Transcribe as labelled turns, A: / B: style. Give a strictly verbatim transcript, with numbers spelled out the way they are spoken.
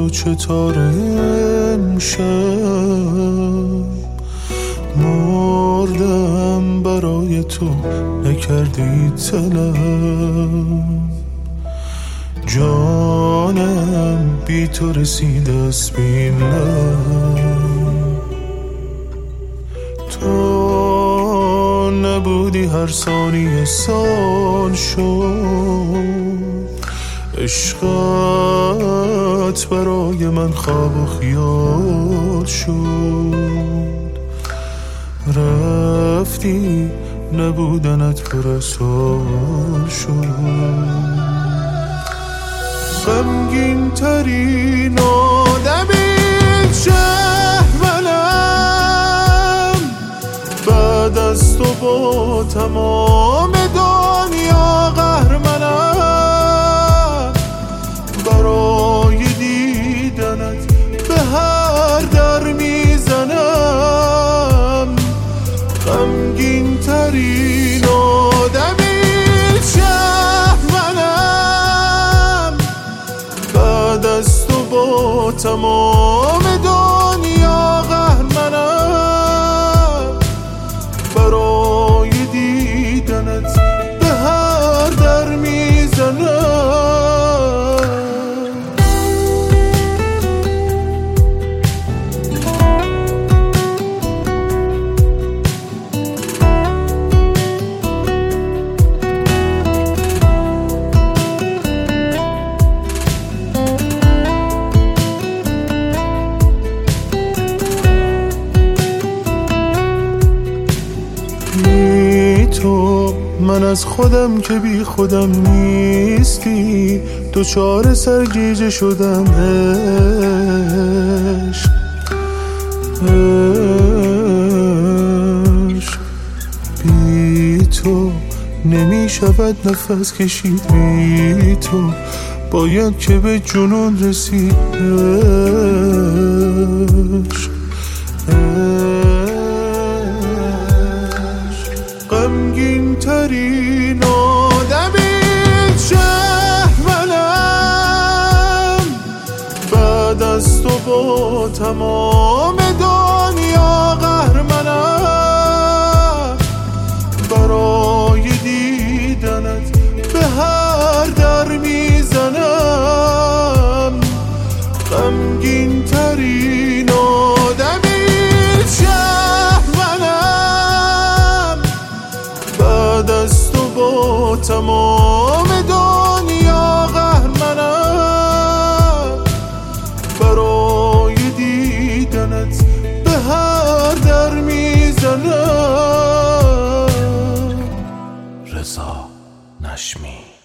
A: تو چطور امشب مردم برای تو نکردی طلب جانم بی تو رسید از بین تو نبودی هر ثانیه سال شد عشقت برای من خواب و خیال شد رفتی نبودنت پر از سال شد غمگین ترین آدمی شهر منم بعد از تو با تمام دنیا قهر منم برای دیدنت به هر در میزنم غمگین ترین آدمی شهر منم بعد از تو با تمام دنیا قهر منم برای دیدنت به هر در میزنم تو من از خودم که بی خودم نیستی دوچار سرگیجه شدم عشق عشق بی تو نمی شود نفس کشید بی تو باید که به جنون رسید عشق غمگین ترین آدمی شهر منم بعد از تو با تمام دنیا قهر منم برای دیدنت به هر در میزنم غمگین ترین آدمی شهر منم بعد از تو با تمام دنیا قهر منم برای دیدنت به هر در میزنم.
B: رضا نشمی.